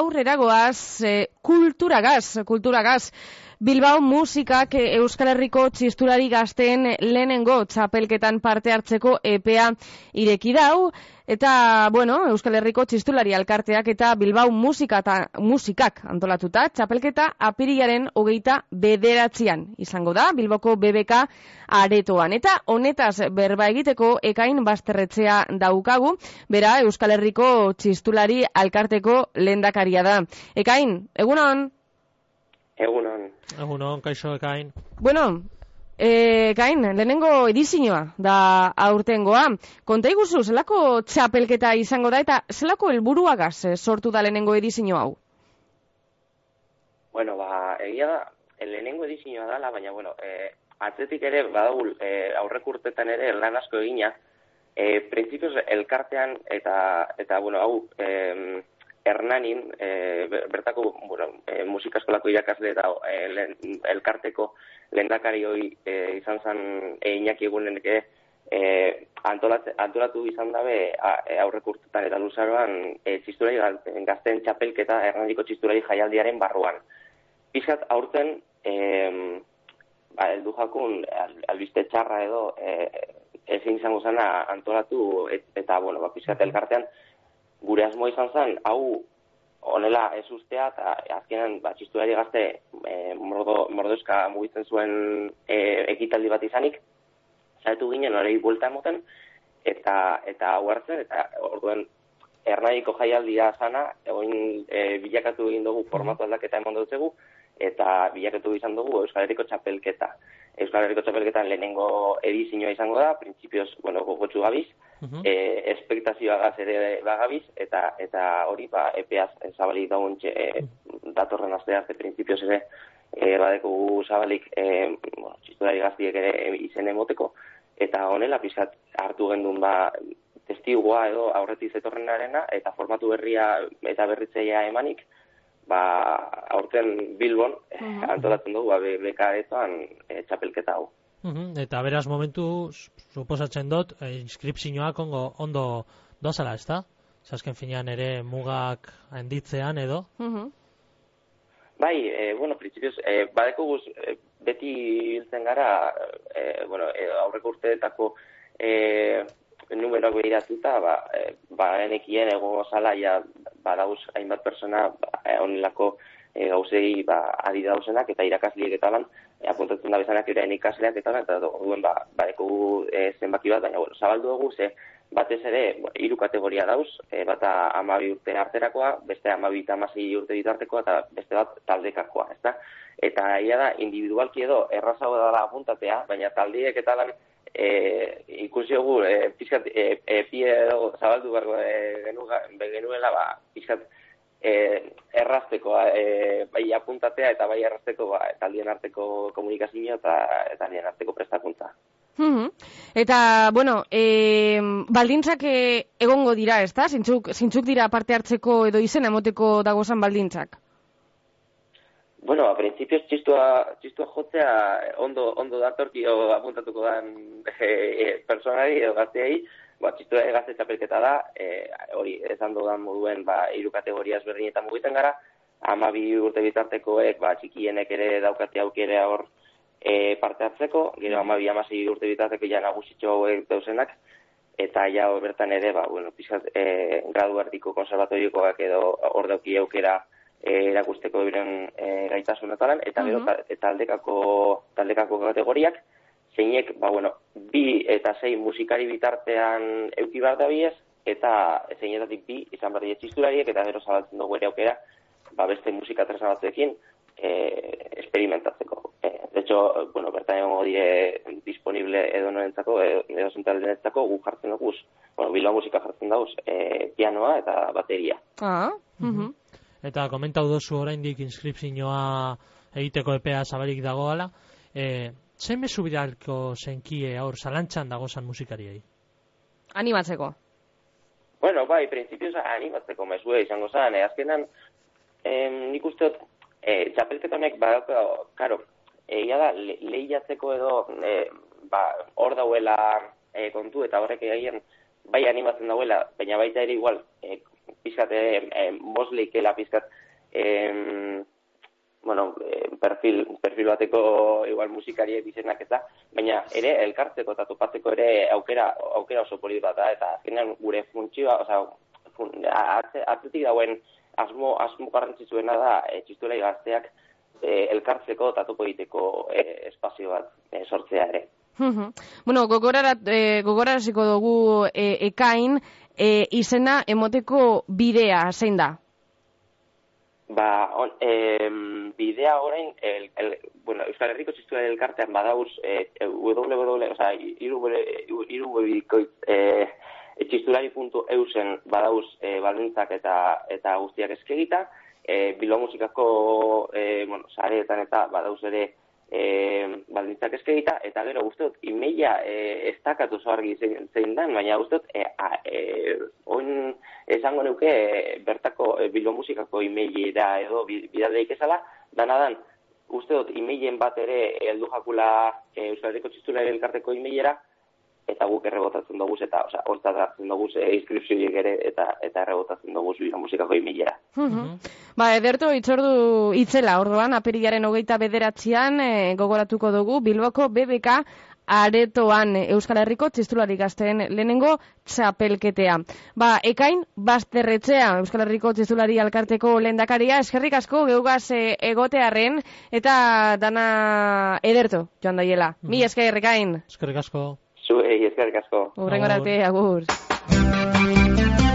aurrera goaz, kulturagaz. Bilbao musikak Euskal Herriko txistulari gazteen lehenengo txapelketan parte hartzeko epea ireki dau, eta, Euskal Herriko txistulari alkarteak eta Bilbao musikak antolatuta, txapelketa apirilaren 29 izango da, Bilboko BBK aretoan. Eta honetaz berba egiteko Ekain Basterretxea daukagu, bera Euskal Herriko txistulari alkarteko lehendakaria da. Ekain, egunon? Egunon, kaixo Ekain. Ekain, lehenengo edizioa da aurtengoa. Konta iguzu, zelako txapelketa izango da eta zelako helburuagaz sortu da lehenengo edizio hau? Egia da, lehenengo edizioa dala, baina, atzetik ere, badagul, aurrek urtetan ere lan asko egina, printzipioz elkartean eta hau, Hernanin, bertako musika eskolako irakasle eta elkarteko lehendakari hori izan zen Iñaki Egunenek antolatu izan dabe aurrek urtetan eta luzaroan txistulari gazteen txapelketa Hernaniko txistulari jaialdiaren barruan. Pizkat aurten heldu jakun albiste txarra edo ezin izango zena antolatu eta pizkat elkartean gure asmoa izan zen, hau honela ez ustea, eta azkenan txistulari gazte mordoska mugitzen zuen ekitaldi bat izanik, zaitu ginen horrei buelta emoten, eta hau hartzen, eta orduen Hernaniko jaialdia zana, bilakatu egin dugu formatu aldaketa emon dutzegu, eta bilakatu izan dugu Euskal Herriko txapelketa. Euskal Herriko txapelketan lehenengo edizioa izango da, printzipioz, gogotsu gabiz, espektazioagaz ere bagabiz, eta hori, epeaz zabalik dagoen datorren aste arte printzipioz ere, badeko zabalik txistulari gaztiek ere izen emoteko, eta honela pizkat hartu gendun testigua edo aurretik zetorrenarena, eta formatu berria eta berritzeia emanik, aurten Bilbon antolatzen dugu, beka aretoan txapelketa hau. Eta beraz momentu, suposatzen dut, inskripzioak ondo dozala, ez da? Azken finean ere mugak handitzean edo? Printzipioz, badeko guz, beti hiltzen gara, aurreko urteetako numeroak behiratuta, genekien egongo zala, badauz hainbat persona honelako gauzei adi dauzenak eta irakasliek eta lan, apuntatzen da bezanak erain ikasleak eta lan, eta duen badeko zenbaki bat, baina zabaldu dugu, batez ere 3 kategoria dauz, bata 12 urte arterakoa, beste 12 eta 16 urte bitartekoa, eta beste bat taldekakoa, ezta? Eta ia da, individualki edo errazago dela apuntatea, baina taldeek eta lan ikusi dugu, pixkat pie edo zabaldu genuela, pixkat errazteko, bai apuntatea eta bai errazteko taldien arteko komunikazioa eta taldien arteko prestakuntza. Eta, baldintzak egongo dira, ez da? Zintzuk dira parte hartzeko edo izen emoteko dagozan baldintzak? Printzipioz txistua jotzea ondo datorki apuntatuko den personari edo gazteei, txistua gazte txapelketa da, hori esan dudan moduen 3 kategoria ezberdinetan mugitzen gara, 12 urte bitartekoek txikienek ere daukate aukera hor parte hartzeko, gero 12-16 urte bitarteko ja nagusitxo hauek dauzenak, eta ja bertan ere, pixkat gradu erdiko konservatoriokoak edo hor dauki aukera erakusteko diren gaitasunetalan, eta gero taldekako kategoriak, zeinek, 2 eta 6 musikari bitartean euki behar da biez, eta zeinetatik 2 izan behar dira txistulariek, eta gero zabaltzen dugu ere aukera, beste musika tresna batzuekin experimentatzeko. De hecho, bertan egongo dire disponible edo norentzako, edo zentaldenentzako, gu jartzen dugu, Bilbao musika jartzen dauz, pianoa eta bateria. Eta komentau dozu oraindik inskripzioa egiteko epea zabalik dagoala, zein mezu bidalko zenkie aur zalantzan dagozan musikariei? Animatzeko. Printzipioz animatzeko mezue izango zen, azkenan nik usteot txapelketa honek karo, egia da, lehiatzeko edo hor dauela kontu eta horrek egin bai animatzen dauela, baina baita ere igual pizkat mosleikela pizkat perfil bateko igual musikariek izenak eta, baina ere elkartzeko eta topatzeko ere aukera oso polit bat da, eta azkenean gure funtzioa, atzetik dauen asmo garrantzitsuena da txistulari gazteak elkartzeko eta topo egiteko espazio bat sortzea ere. Bueno, gogoraraziko dugu ekain izena emoteko bidea, zein da? Bidea orain, Euskal Herriko Txistulari elkartean badauz txistulari.eusen badauz baldintzak eta guztiak eskegita, Bilbao Musikako sareetan eta badauz ere baldintzak eskegita, eta gero guztiot emaila ez dakatu zoargi zein den, baina guztiot oin esango neuke bertako Bilbao Musikako emailera edo bidadeik ezala, danadan guztiot emailen bat ere heldu jakula Euskal Herriko Txistulari elkarteko emailera, eta guk errebotatzen dugu, eta hortzat hartzen dugu inskripzioiek ere, eta errebotatzen dugu Bilbao Musikako emailera. Ederto, itzordu itzela, orduan, apirilaren 29an gogoratuko dugu Bilboko BBK aretoan Euskal Herriko Txistulari gazteen lehenengo txapelketea. Ekain, Basterretxea, Euskal Herriko Txistulari alkarteko lehendakaria, eskerrik asko geugaz egotearren, eta dana ederto, joan daiela. Mi esker, Ekain. Eskerrik asko. Zuei, eskerrik asko. Hurrengora arte, agur.